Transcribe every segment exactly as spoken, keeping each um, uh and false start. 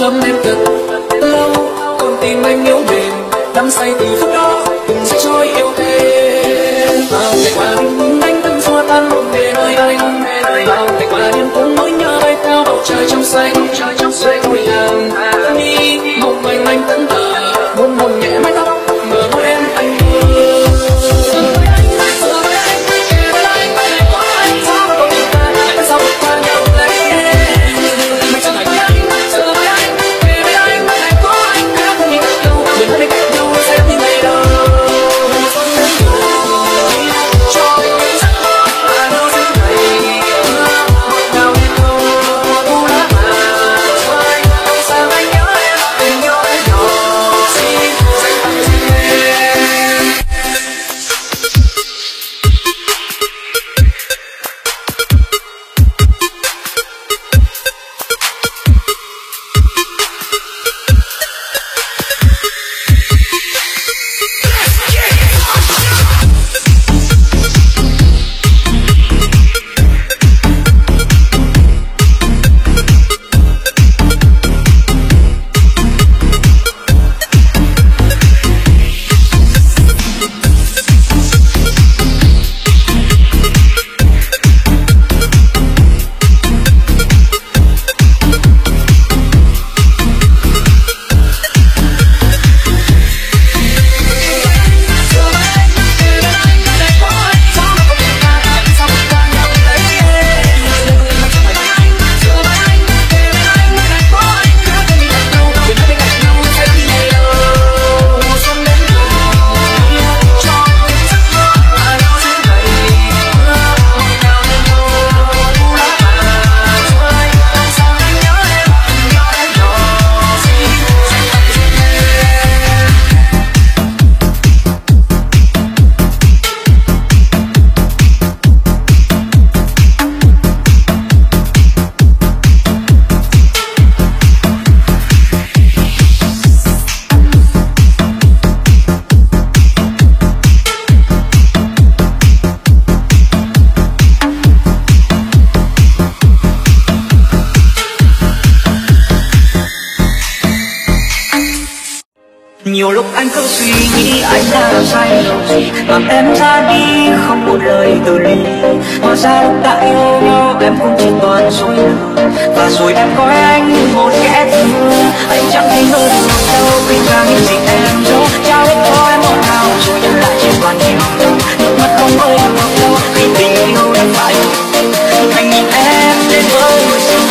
thơm em thật lâu, con tim anh yếu mềm đắm say từ phút đó sẽ trôi yêu thêm. Bao ngày qua anh từng xua tan một về nơi anh, bao ngày qua đêm cũng nỗi nhớ bay theo bầu trời trong xanh, trời trong xanh ngồi hàng đi một mình anh vẫn thở muốn hôn nhẹ mái tóc mờ môi em anh nhiều lúc anh cứ suy nghĩ anh đã làm sai điều gì làm em ra đi không một lời từ ly. Hóa ra lúc đã yêu nhau em cũng chỉ toàn dối lừa và rồi em coi anh như một kẻ thù. Anh chẳng thể ngờ được đâu khi ra những gì em giấu trao hết cho em một nào rồi em lại chỉ còn nhiều đâu nước mắt không ơi được đâu khi tình yêu đã phải anh nhìn em đến với người xưa.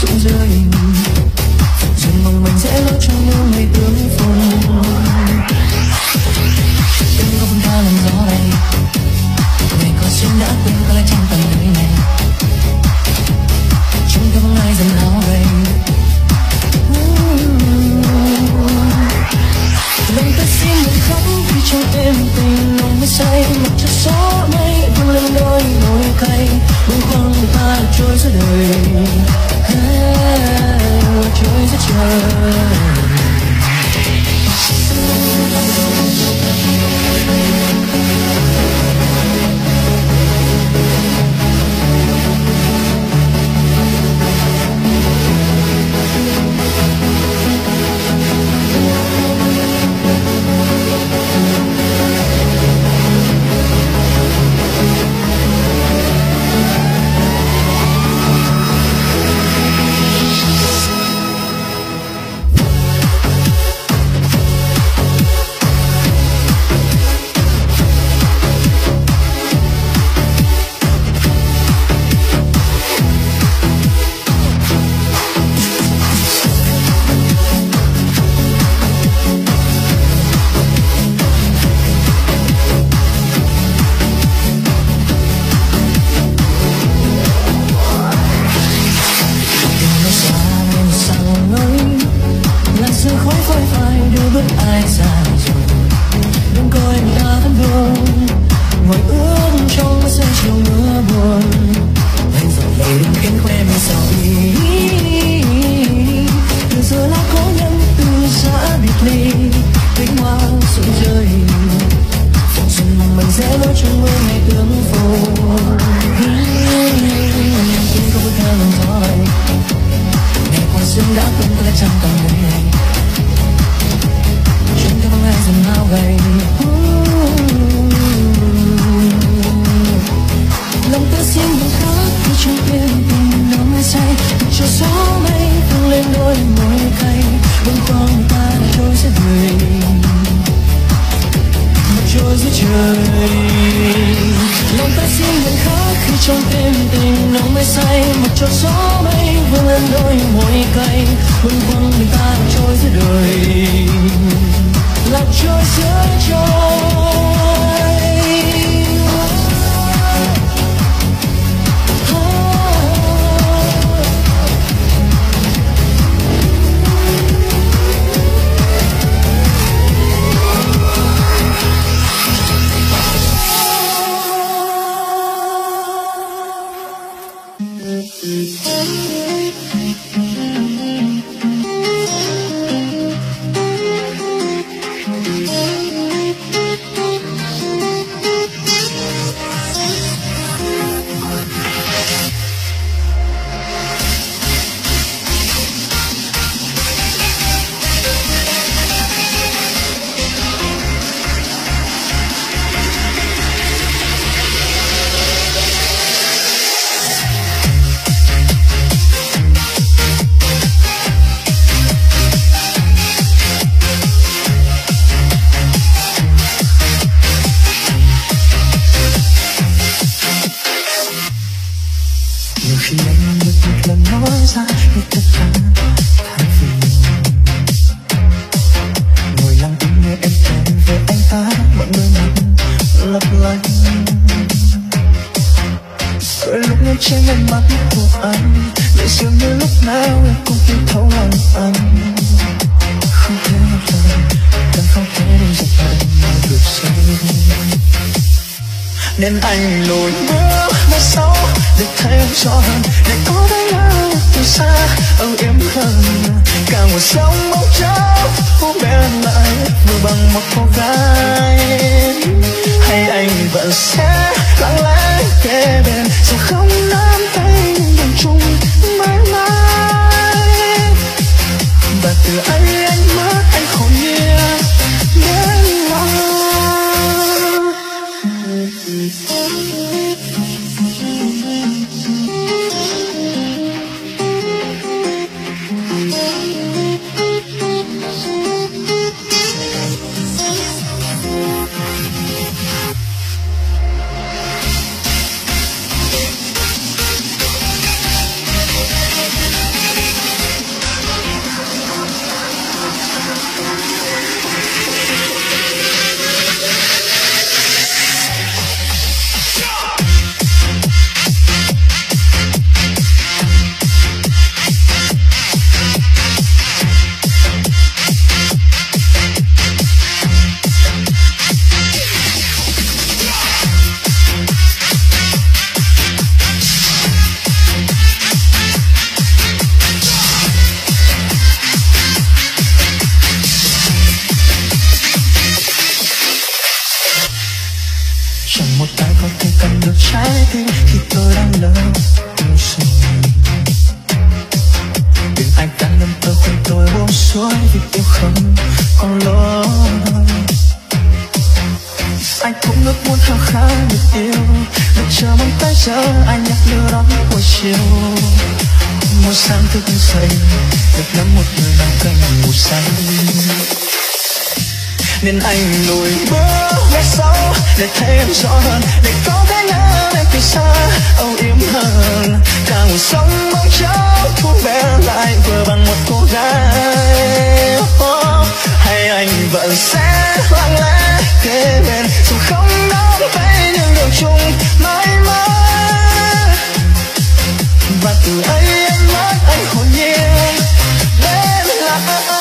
xuống rơi. Duyên mong mình sẽ lỡ trong mưa mây tương phùng. Đừng có buông tha làn gió này, ngày còn xuyên đã quên có lẽ trong tầm đời này chúng ta không ai dần áo gầy. Lòng ta xin đừng khóc khi trong đêm tình nồng mây say, mặc cho gió mây vươn lên đôi môi cay, bâng khuâng người ta trôi giữa đời, hey, trôi giữa trời. Nên anh lùi bước về sau để thêm cho hơn, để có thấy nhau từ xa âu yếm hơn. Cả một sóng bóng chốc phố bên lại vừa bằng một cô gái, hay anh vẫn sẽ lặng lẽ kề bên dù không nắm tay đường chung mãi mãi. Và từ ấy anh mất anh khổ nhẹ đến lòng. trái tim khi tôi đang lỡ yêu sầu. Đừng ai can lâm tơ khuyên tôi buông xuôi vì yêu không còn lối. Anh cũng ước muốn khao khát được yêu, được chờ mong tới giờ anh nhắc nhớ đón buổi chiều. Một sáng thức dậy được nắm một người nằm cạnh ngủ say, nên anh lùi bước về sau để thấy em rõ hơn, để có thể nhớ em từ xa âu yếm hơn. Cả cuộc sống mong cháu thu bé lại vừa bằng một cô gái. Oh, hay anh vẫn sẽ lặng lẽ kế bên dù không nắm tay nhưng đường chung mãi mãi. Và từ ấy em mất anh hồn nhiên đến là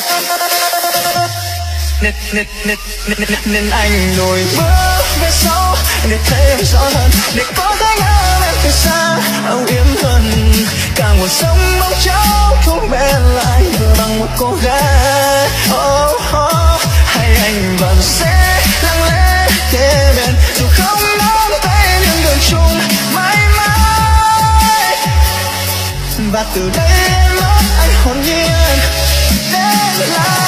nên, nên, nên, nên, nên anh lùi bước về sau để thấy em rõ hơn, để có thể nhớ em từ xa âu yếm hơn. Cả cuộc sống mong cháu thu bé lại vừa bằng một cô gái. Oh, oh, hay anh vẫn sẽ lặng lẽ kế bên dù không nắm tay nhưng đường chung mãi mãi. Và từ đây em mất anh hồn nhiên đến là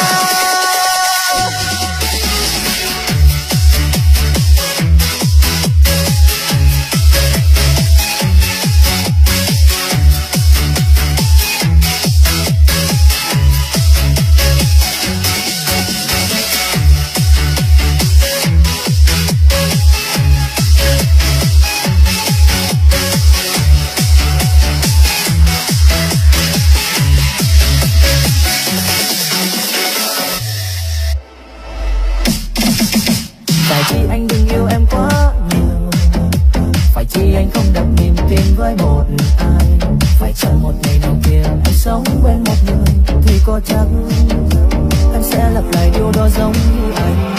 với một ai. Phải chăng một ngày nào kia anh sống bên một người thì có chắc anh sẽ lặp lại điều đó giống như anh.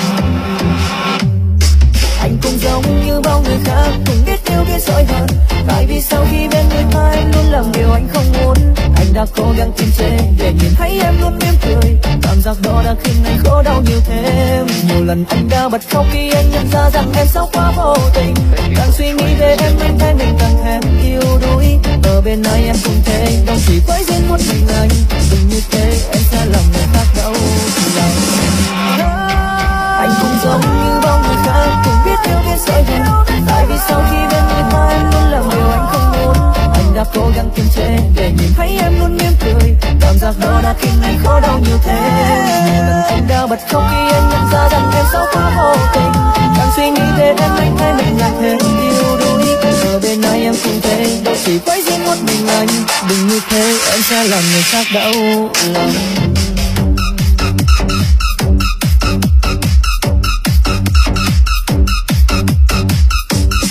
Anh cũng giống như bao người khác, cũng biết yêu biết dỗi hơn. Tại vì sau khi bên người ai luôn làm điều anh không muốn. Anh đã cố gắng kiềm chế để nhìn thấy em luôn mỉm cười. Cảm giác đó đã khiến anh khổ đau nhiều thêm. Nhiều lần anh đã bật khóc khi anh nhận ra rằng em xấu quá vô tình. Càng suy nghĩ về em anh thấy mình càng thèm yêu đuối. Ở bên ai em cũng thế, đâu chỉ với riêng một mình anh. Đừng như thế em sẽ làm người khác đau lòng. Anh cũng giống như bao người khác, cũng biết yêu biết dỗi hơn. Tại vì sau khi bên người ai luôn làm điều anh không muốn. Anh đã cố gắng kiềm chế để nhìn thấy em luôn mỉm cười. Cảm giác đó đã khiến anh khổ đau nhiều thế. Nhiều lần anh đã bật khóc khi anh nhận ra rằng em xấu quá vô tình. Càng suy nghĩ về em anh thấy mình lại thêm yêu đuối. Ở bên ai em cũng thế, đâu chỉ với riêng một mình anh. Đừng như thế em sẽ làm người khác đau lòng.